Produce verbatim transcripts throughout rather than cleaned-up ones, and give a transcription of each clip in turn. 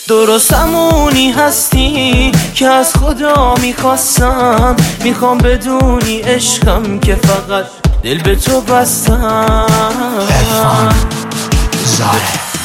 درست همونی هستی که از خدا میخواستم، میخوام بدونی عشقم که فقط دل به تو بستم. عرفان زاره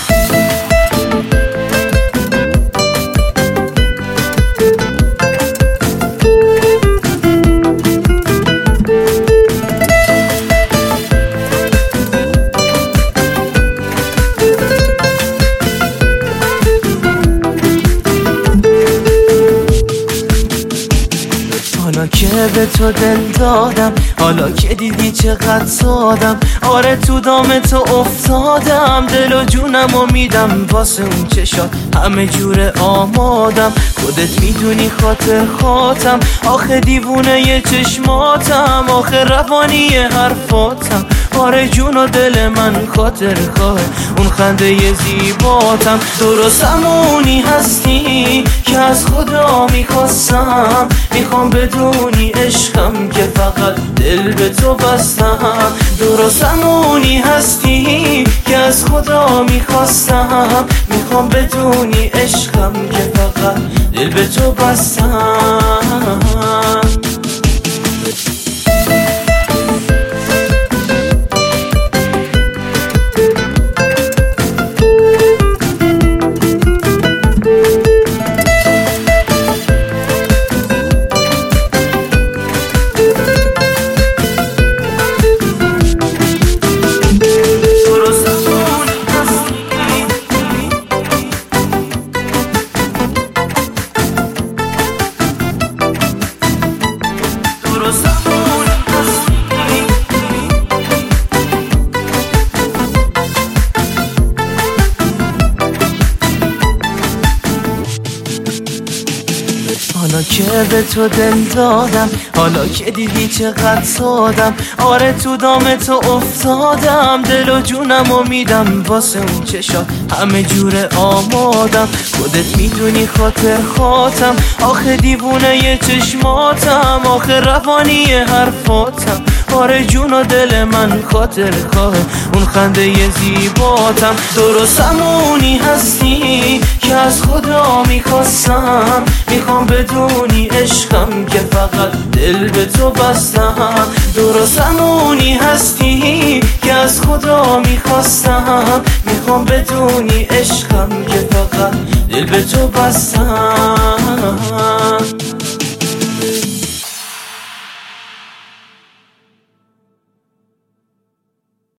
حالا که به تو دل دادم، حالا که دیدی چقدر سادم، آره تو دام تو افتادم، دل و جونم و میدم واسه اون چشات همه جور آمادم. خودت میدونی خاطر خاطم، آخه دیوونه یه چشماتم، آخه روانی حرفاتم، آره جون و دل من خاطر خواه اون خنده زیباتم. درست همونی هستی که از خدا میخواستم، میخوام بدونی عشقم که فقط دل به تو بستم. درست همونی هستی که از خدا میخواستم، میخوام بدونی عشقم که فقط دل به تو بستم. حالا که به تو دل دادم، حالا که دیدی چقدر سادم، آره تو دام تو افتادم، دل و جونم و میدم واسه اون چشات همه جور آمادم. خودت میدونی خاطر خاطم، آخه دیوونه یه چشماتم، آخه روانی حرفاتم، آره جون و دل من خاطر خواه اون خنده زیباتم. درست همونی هستی که از خدا میخواستم، میخوام بدونی عشقم که فقط دل به تو بستم. درست همونی هستی که از خدا میخواستم، میخوام بدونی عشقم که فقط دل به تو بستم.